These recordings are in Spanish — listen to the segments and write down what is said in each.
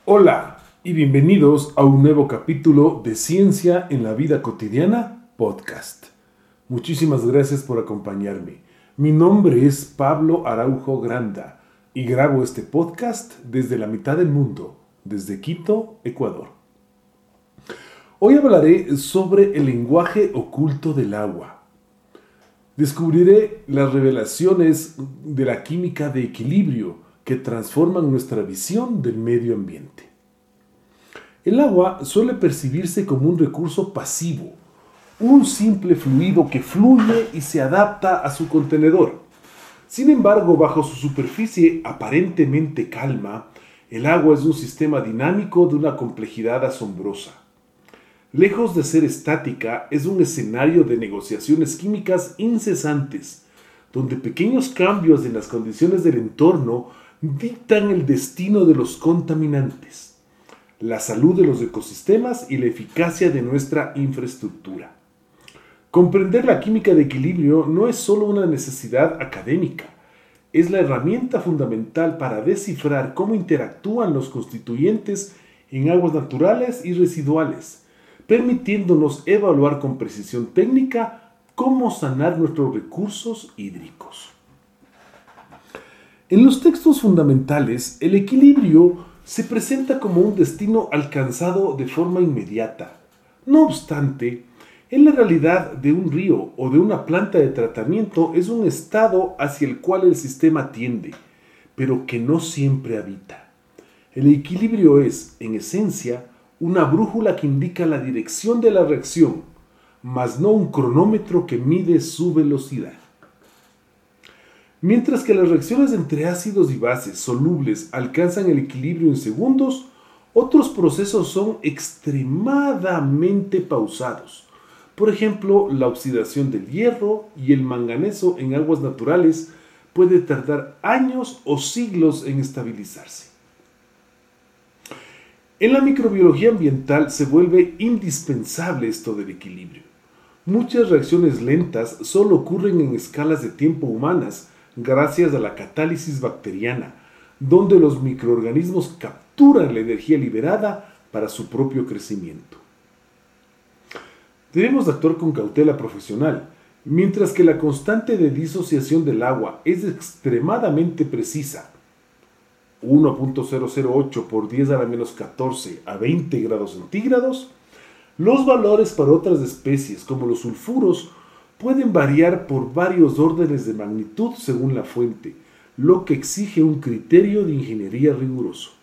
Hola y bienvenidos a un nuevo capítulo de Ciencia en la Vida Cotidiana Podcast. Muchísimas gracias por acompañarme. Mi nombre es Pablo Araujo Granda y grabo este podcast desde la mitad del mundo, desde Quito, Ecuador. Hoy hablaré sobre el lenguaje oculto del agua. Descubriré las revelaciones de la química de equilibrio que transforman nuestra visión del medio ambiente. El agua suele percibirse como un recurso pasivo, un simple fluido que fluye y se adapta a su contenedor. Sin embargo, bajo su superficie aparentemente calma, el agua es un sistema dinámico de una complejidad asombrosa. Lejos de ser estática, es un escenario de negociaciones químicas incesantes, donde pequeños cambios en las condiciones del entorno dictan el destino de los contaminantes, la salud de los ecosistemas y la eficacia de nuestra infraestructura. Comprender la química de equilibrio no es solo una necesidad académica, es la herramienta fundamental para descifrar cómo interactúan los constituyentes en aguas naturales y residuales, permitiéndonos evaluar con precisión técnica cómo sanar nuestros recursos hídricos. En los textos fundamentales, el equilibrio se presenta como un destino alcanzado de forma inmediata. No obstante, en la realidad de un río o de una planta de tratamiento es un estado hacia el cual el sistema tiende, pero que no siempre habita. El equilibrio es, en esencia, una brújula que indica la dirección de la reacción, mas no un cronómetro que mide su velocidad. Mientras que las reacciones entre ácidos y bases solubles alcanzan el equilibrio en segundos, otros procesos son extremadamente pausados. Por ejemplo, la oxidación del hierro y el manganeso en aguas naturales puede tardar años o siglos en estabilizarse. En la microbiología ambiental se vuelve indispensable esto del equilibrio. Muchas reacciones lentas solo ocurren en escalas de tiempo humanas gracias a la catálisis bacteriana, donde los microorganismos capturan la energía liberada para su propio crecimiento. Debemos actuar con cautela profesional, mientras que la constante de disociación del agua es extremadamente precisa, 1.008 por 10 a la menos 14 a 20 grados centígrados, los valores para otras especies como los sulfuros pueden variar por varios órdenes de magnitud según la fuente, lo que exige un criterio de ingeniería riguroso.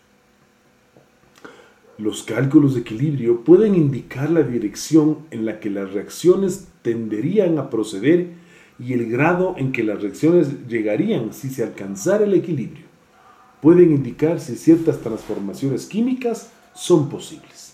Los cálculos de equilibrio pueden indicar la dirección en la que las reacciones tenderían a proceder y el grado en que las reacciones llegarían si se alcanzara el equilibrio. Pueden indicar si ciertas transformaciones químicas son posibles.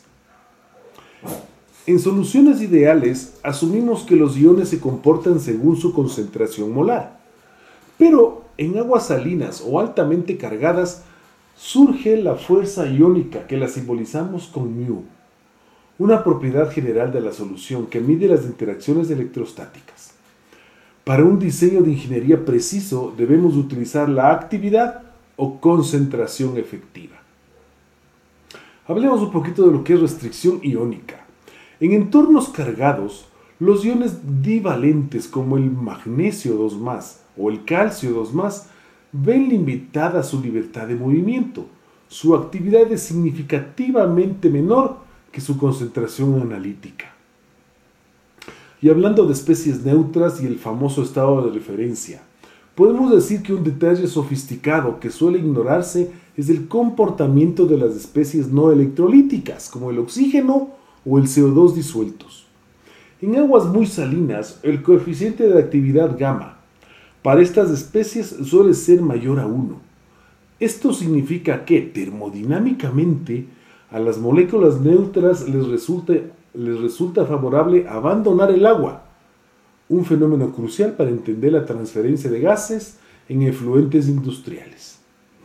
En soluciones ideales, asumimos que los iones se comportan según su concentración molar. Pero en aguas salinas o altamente cargadas, surge la fuerza iónica que la simbolizamos con μ, una propiedad general de la solución que mide las interacciones electrostáticas. Para un diseño de ingeniería preciso, debemos utilizar la actividad o concentración efectiva. Hablemos un poquito de lo que es restricción iónica. En entornos cargados, los iones divalentes como el magnesio 2+, o el calcio 2+, ven limitada su libertad de movimiento. Su actividad es significativamente menor que su concentración analítica. Y hablando de especies neutras y el famoso estado de referencia, podemos decir que un detalle sofisticado que suele ignorarse es el comportamiento de las especies no electrolíticas, como el oxígeno o el CO2 disueltos. En aguas muy salinas, el coeficiente de actividad gamma para estas especies suele ser mayor a 1. Esto significa que, termodinámicamente, a las moléculas neutras les resulta favorable abandonar el agua, un fenómeno crucial para entender la transferencia de gases en efluentes industriales.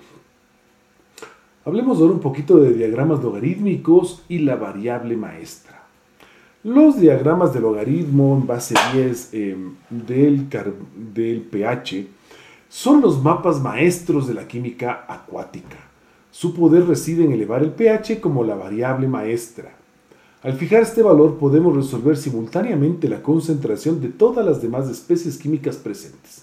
Hablemos ahora un poquito de diagramas logarítmicos y la variable maestra. Los diagramas de logaritmo en base 10 del pH son los mapas maestros de la química acuática, Su poder reside en elevar el pH como la variable maestra. Al fijar este valor podemos resolver simultáneamente la concentración de todas las demás especies químicas presentes.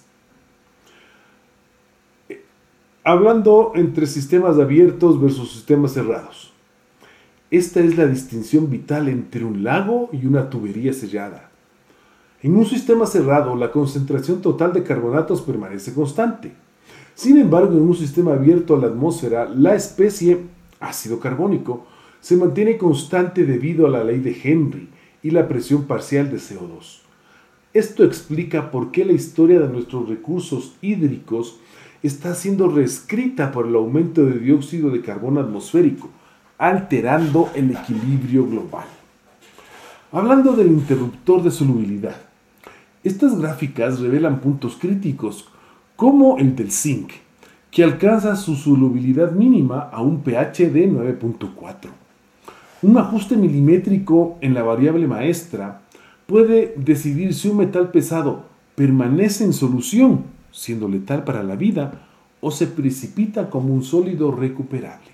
Hablando entre sistemas abiertos versus sistemas cerrados. Esta es la distinción vital entre un lago y una tubería sellada. En un sistema cerrado, la concentración total de carbonatos permanece constante. Sin embargo, en un sistema abierto a la atmósfera, la especie ácido carbónico se mantiene constante debido a la ley de Henry y la presión parcial de CO2. Esto explica por qué la historia de nuestros recursos hídricos está siendo reescrita por el aumento de dióxido de carbono atmosférico, alterando el equilibrio global. Hablando del interruptor de solubilidad, estas gráficas revelan puntos críticos como el del zinc, que alcanza su solubilidad mínima a un pH de 9.4. Un ajuste milimétrico en la variable maestra puede decidir si un metal pesado permanece en solución, siendo letal para la vida, o se precipita como un sólido recuperable.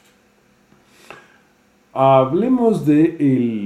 Hablemos de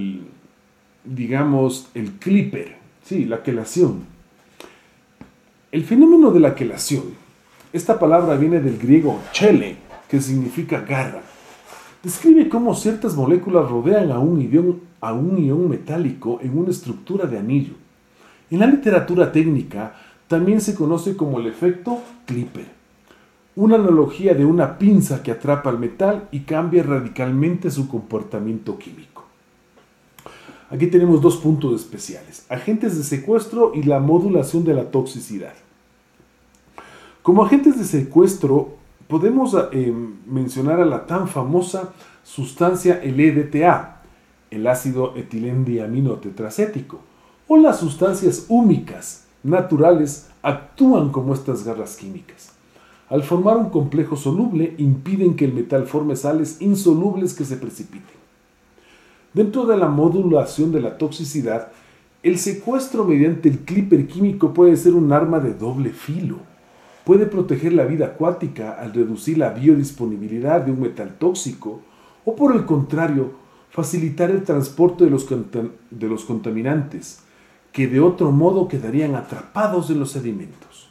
el clipper, sí, la quelación. El fenómeno de la quelación, esta palabra viene del griego chele, que significa garra. Describe cómo ciertas moléculas rodean a un ion metálico en una estructura de anillo. En la literatura técnica también se conoce como el efecto Clipper, una analogía de una pinza que atrapa el metal y cambia radicalmente su comportamiento químico. Aquí tenemos dos puntos especiales: agentes de secuestro y la modulación de la toxicidad. Como agentes de secuestro podemos mencionar a la tan famosa sustancia el EDTA, el ácido etilendiamino tetracético, o las sustancias húmicas naturales actúan como estas garras químicas. Al formar un complejo soluble, impiden que el metal forme sales insolubles que se precipiten. Dentro de la modulación de la toxicidad, el secuestro mediante el clipper químico puede ser un arma de doble filo. Puede proteger la vida acuática al reducir la biodisponibilidad de un metal tóxico, o por el contrario, facilitar el transporte de los contaminantes, que de otro modo quedarían atrapados en los sedimentos.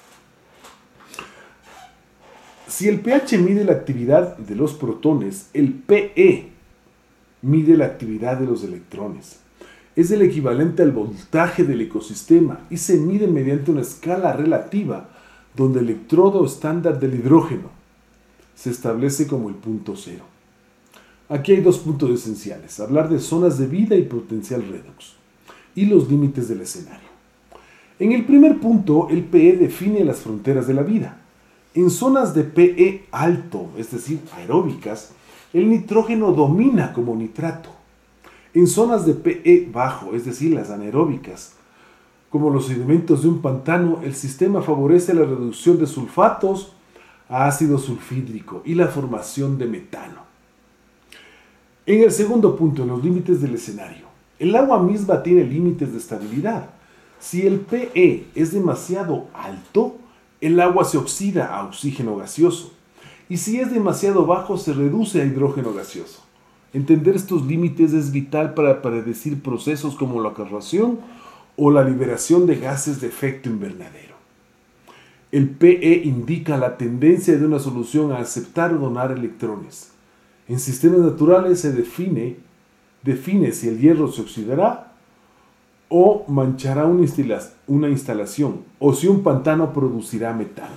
Si el pH mide la actividad de los protones, el PE mide la actividad de los electrones. Es el equivalente al voltaje del ecosistema y se mide mediante una escala relativa donde el electrodo estándar del hidrógeno se establece como el punto cero. Aquí hay dos puntos esenciales: hablar de zonas de vida y potencial redox, y los límites del escenario. En el primer punto, el PE define las fronteras de la vida. En zonas de PE alto, es decir, aeróbicas, el nitrógeno domina como nitrato. En zonas de PE bajo, es decir, las anaeróbicas, como los sedimentos de un pantano, el sistema favorece la reducción de sulfatos a ácido sulfídrico y la formación de metano. En el segundo punto, en los límites del escenario, el agua misma tiene límites de estabilidad. Si el PE es demasiado alto, el agua se oxida a oxígeno gaseoso, y si es demasiado bajo, se reduce a hidrógeno gaseoso. Entender estos límites es vital para predecir procesos como la corrosión o la liberación de gases de efecto invernadero. El PE indica la tendencia de una solución a aceptar o donar electrones. En sistemas naturales se define si el hierro se oxidará o manchará una instalación, o si un pantano producirá metano.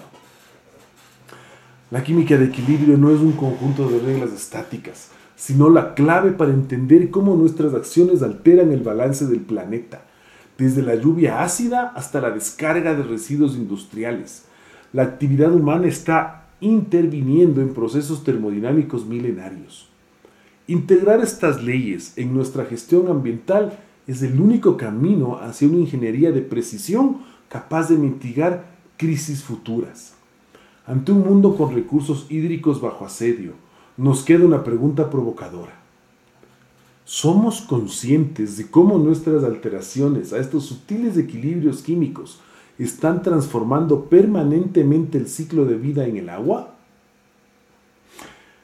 La química de equilibrio no es un conjunto de reglas estáticas, sino la clave para entender cómo nuestras acciones alteran el balance del planeta, desde la lluvia ácida hasta la descarga de residuos industriales. La actividad humana está interviniendo en procesos termodinámicos milenarios. Integrar estas leyes en nuestra gestión ambiental es el único camino hacia una ingeniería de precisión capaz de mitigar crisis futuras. Ante un mundo con recursos hídricos bajo asedio, nos queda una pregunta provocadora. ¿Somos conscientes de cómo nuestras alteraciones a estos sutiles equilibrios químicos están transformando permanentemente el ciclo de vida en el agua?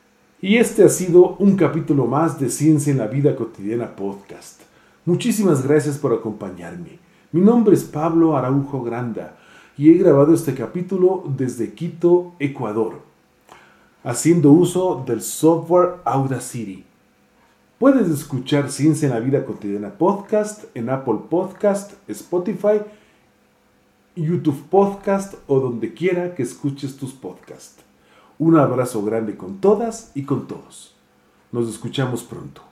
Y este ha sido un capítulo más de Ciencia en la Vida Cotidiana Podcast. Muchísimas gracias por acompañarme. Mi nombre es Pablo Araujo Granda y he grabado este capítulo desde Quito, Ecuador, haciendo uso del software Audacity. Puedes escuchar Ciencia en la Vida Cotidiana Podcast en Apple Podcast, Spotify, YouTube Podcast o donde quiera que escuches tus podcasts. Un abrazo grande con todas y con todos. Nos escuchamos pronto.